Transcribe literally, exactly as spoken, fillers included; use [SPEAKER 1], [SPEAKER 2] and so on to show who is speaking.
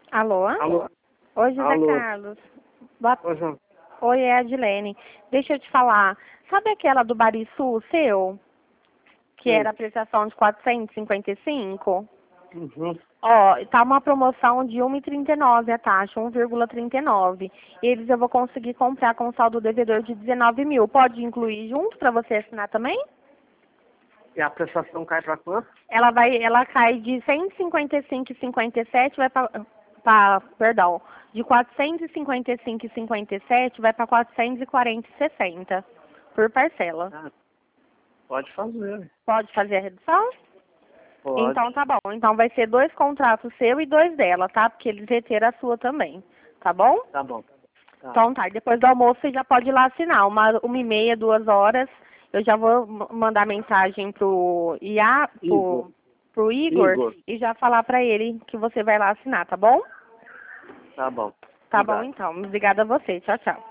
[SPEAKER 1] Alô?
[SPEAKER 2] Alô?
[SPEAKER 1] Oi, José
[SPEAKER 2] Alô?
[SPEAKER 1] Carlos. Boa...
[SPEAKER 2] Oi, João.
[SPEAKER 1] Oi, é a Adilene. Deixa eu te falar. Sabe aquela do Barisul, seu? Que
[SPEAKER 2] Sei.
[SPEAKER 1] era a prestação de quatrocentos e cinquenta e cinco?
[SPEAKER 2] Uhum.
[SPEAKER 1] Ó, tá uma promoção de um e trinta e nove a taxa, um vírgula trinta e nove. Eles eu vou conseguir comprar com saldo devedor de dezenove mil. Pode incluir junto para você assinar também?
[SPEAKER 2] E a prestação cai pra quanto?
[SPEAKER 1] Ela vai, ela cai de cento e cinquenta e cinco e cinquenta e sete, vai para, perdão, de quatrocentos e cinquenta e cinco e cinquenta e sete vai para quatrocentos e quarenta e sessenta por parcela.
[SPEAKER 2] Ah, pode fazer.
[SPEAKER 1] Pode fazer a redução?
[SPEAKER 2] Pode.
[SPEAKER 1] Então tá bom. Então vai ser dois contratos seu e dois dela, tá? Porque eles reteram a sua também. Tá bom?
[SPEAKER 2] Tá bom. Tá.
[SPEAKER 1] Então tá. Depois do almoço você já pode ir lá assinar. Uma, uma e meia, duas horas. Eu já vou m- mandar mensagem pro Ia,
[SPEAKER 2] Igor.
[SPEAKER 1] pro, pro Igor,
[SPEAKER 2] Igor.
[SPEAKER 1] e já falar pra ele que você vai lá assinar, tá bom?
[SPEAKER 2] Tá bom.
[SPEAKER 1] Tá bom
[SPEAKER 2] Obrigado.
[SPEAKER 1] então. Obrigada a você. Tchau, tchau.